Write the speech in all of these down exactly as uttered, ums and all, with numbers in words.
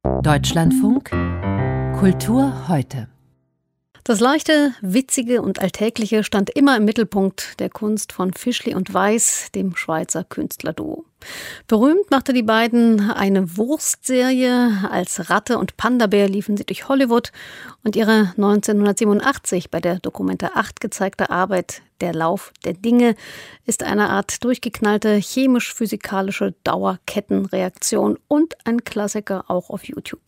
Deutschlandfunk Kultur heute. Das Leichte, Witzige und Alltägliche stand immer im Mittelpunkt der Kunst von Fischli und Weiss, dem Schweizer Künstlerduo. Berühmt machte die beiden eine Wurstserie. Als Ratte und Panda-Bär liefen sie durch Hollywood und ihre neunzehnhundertsiebenundachtzig bei der Documenta acht gezeigte Arbeit Der Lauf der Dinge ist eine Art durchgeknallte chemisch-physikalische Dauerkettenreaktion und ein Klassiker auch auf YouTube.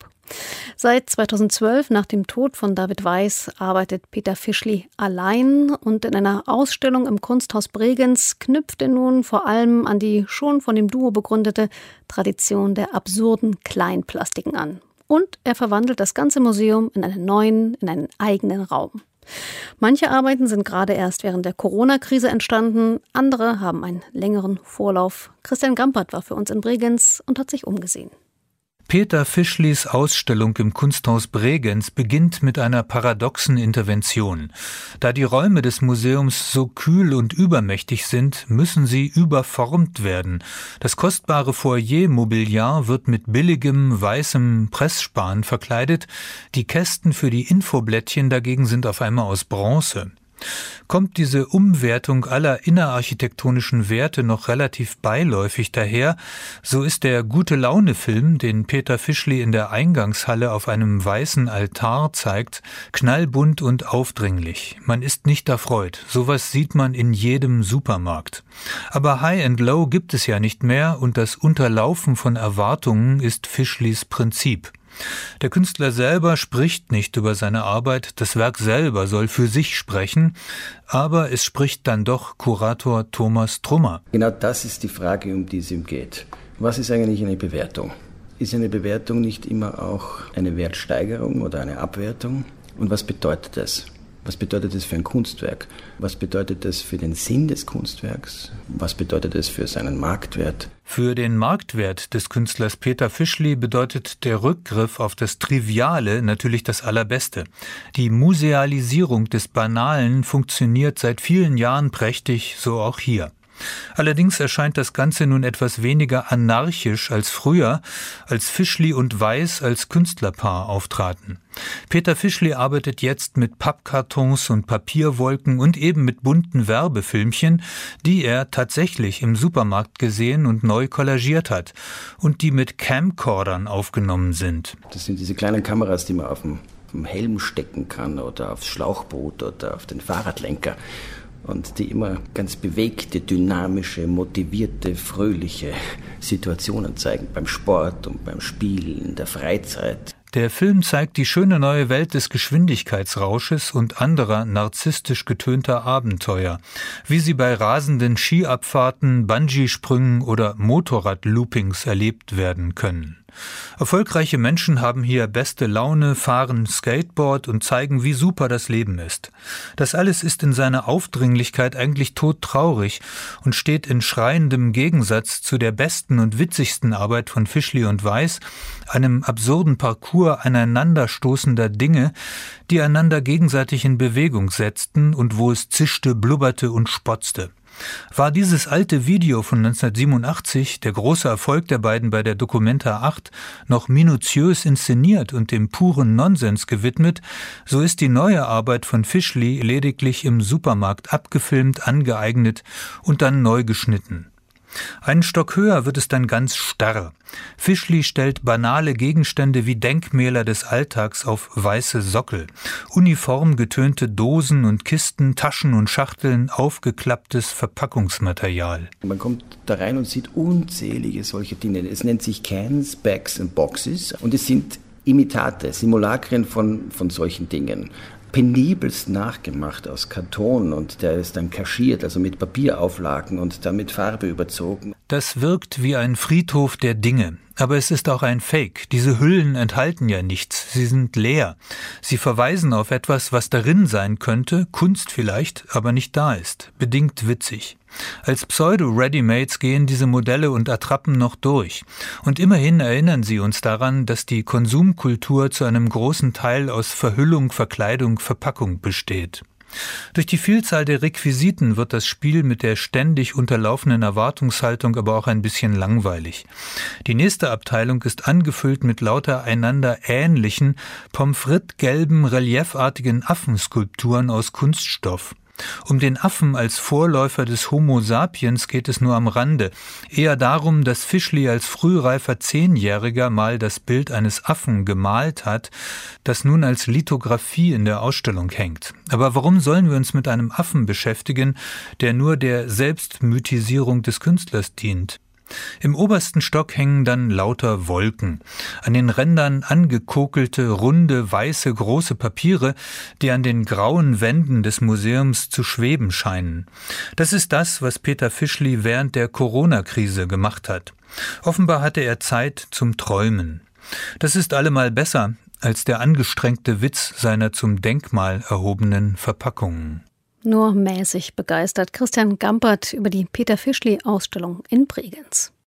Seit zweitausendzwölf, nach dem Tod von David Weiss, arbeitet Peter Fischli allein und in einer Ausstellung im Kunsthaus Bregenz knüpft er nun vor allem an die schon von dem Duo begründete Tradition der absurden Kleinplastiken an. Und er verwandelt das ganze Museum in einen neuen, in einen eigenen Raum. Manche Arbeiten sind gerade erst während der Corona-Krise entstanden, andere haben einen längeren Vorlauf. Christian Gampert war für uns in Bregenz und hat sich umgesehen. Peter Fischlis Ausstellung im Kunsthaus Bregenz beginnt mit einer paradoxen Intervention. Da die Räume des Museums so kühl und übermächtig sind, müssen sie überformt werden. Das kostbare Foyer-Mobiliar wird mit billigem, weißem Pressspan verkleidet. Die Kästen für die Infoblättchen dagegen sind auf einmal aus Bronze. Kommt diese Umwertung aller innerarchitektonischen Werte noch relativ beiläufig daher, so ist der Gute-Laune-Film, den Peter Fischli in der Eingangshalle auf einem weißen Altar zeigt, knallbunt und aufdringlich. Man ist nicht erfreut. Sowas sieht man in jedem Supermarkt. Aber High and Low gibt es ja nicht mehr und das Unterlaufen von Erwartungen ist Fischlis Prinzip. Der Künstler selber spricht nicht über seine Arbeit, das Werk selber soll für sich sprechen, aber es spricht dann doch Kurator Thomas Trummer. Genau das ist die Frage, um die es ihm geht. Was ist eigentlich eine Bewertung? Ist eine Bewertung nicht immer auch eine Wertsteigerung oder eine Abwertung? Und was bedeutet das? Was bedeutet das für ein Kunstwerk? Was bedeutet das für den Sinn des Kunstwerks? Was bedeutet das für seinen Marktwert? Für den Marktwert des Künstlers Peter Fischli bedeutet der Rückgriff auf das Triviale natürlich das Allerbeste. Die Musealisierung des Banalen funktioniert seit vielen Jahren prächtig, so auch hier. Allerdings erscheint das Ganze nun etwas weniger anarchisch als früher, als Fischli und Weiss als Künstlerpaar auftraten. Peter Fischli arbeitet jetzt mit Pappkartons und Papierwolken und eben mit bunten Werbefilmchen, die er tatsächlich im Supermarkt gesehen und neu kollagiert hat und die mit Camcordern aufgenommen sind. Das sind diese kleinen Kameras, die man auf dem, auf dem Helm stecken kann oder aufs Schlauchboot oder auf den Fahrradlenker. Und die immer ganz bewegte, dynamische, motivierte, fröhliche Situationen zeigen beim Sport und beim Spiel, in der Freizeit. Der Film zeigt die schöne neue Welt des Geschwindigkeitsrausches und anderer narzisstisch getönter Abenteuer, wie sie bei rasenden Skiabfahrten, Bungee-Sprüngen oder Motorrad-Loopings erlebt werden können. Erfolgreiche Menschen haben hier beste Laune, fahren Skateboard und zeigen, wie super das Leben ist. Das alles ist in seiner Aufdringlichkeit eigentlich todtraurig und steht in schreiendem Gegensatz zu der besten und witzigsten Arbeit von Fischli und Weiss, einem absurden Parcours aneinanderstoßender Dinge, die einander gegenseitig in Bewegung setzten und wo es zischte, blubberte und spotzte. War dieses alte Video von neunzehnhundertsiebenundachtzig, der große Erfolg der beiden bei der Documenta acht, noch minutiös inszeniert und dem puren Nonsens gewidmet, so ist die neue Arbeit von Fischli lediglich im Supermarkt abgefilmt, angeeignet und dann neu geschnitten. Einen Stock höher wird es dann ganz starr. Fischli stellt banale Gegenstände wie Denkmäler des Alltags auf weiße Sockel. Uniform getönte Dosen und Kisten, Taschen und Schachteln, aufgeklapptes Verpackungsmaterial. Man kommt da rein und sieht unzählige solche Dinge. Es nennt sich Cans, Bags and Boxes und es sind Imitate, Simulacren von, von solchen Dingen. Penibelst nachgemacht aus Karton und der ist dann kaschiert, also mit Papierauflagen und dann mit Farbe überzogen. Das wirkt wie ein Friedhof der Dinge. Aber es ist auch ein Fake. Diese Hüllen enthalten ja nichts. Sie sind leer. Sie verweisen auf etwas, was darin sein könnte, Kunst vielleicht, aber nicht da ist. Bedingt witzig. Als Pseudo-Readymates gehen diese Modelle und Attrappen noch durch. Und immerhin erinnern sie uns daran, dass die Konsumkultur zu einem großen Teil aus Verhüllung, Verkleidung, Verpackung besteht. Durch die Vielzahl der Requisiten wird das Spiel mit der ständig unterlaufenden Erwartungshaltung aber auch ein bisschen langweilig. Die nächste Abteilung ist angefüllt mit lauter einander ähnlichen, pommes frites-gelben, reliefartigen Affenskulpturen aus Kunststoff. Um den Affen als Vorläufer des Homo sapiens geht es nur am Rande. Eher darum, dass Fischli als frühreifer Zehnjähriger mal das Bild eines Affen gemalt hat, das nun als Lithografie in der Ausstellung hängt. Aber warum sollen wir uns mit einem Affen beschäftigen, der nur der Selbstmythisierung des Künstlers dient? Im obersten Stock hängen dann lauter Wolken. An den Rändern angekokelte, runde, weiße, große Papiere, die an den grauen Wänden des Museums zu schweben scheinen. Das ist das, was Peter Fischli während der Corona-Krise gemacht hat. Offenbar hatte er Zeit zum Träumen. Das ist allemal besser als der angestrengte Witz seiner zum Denkmal erhobenen Verpackungen. Nur mäßig begeistert Christian Gampert über die Peter Fischli-Ausstellung in Bregenz.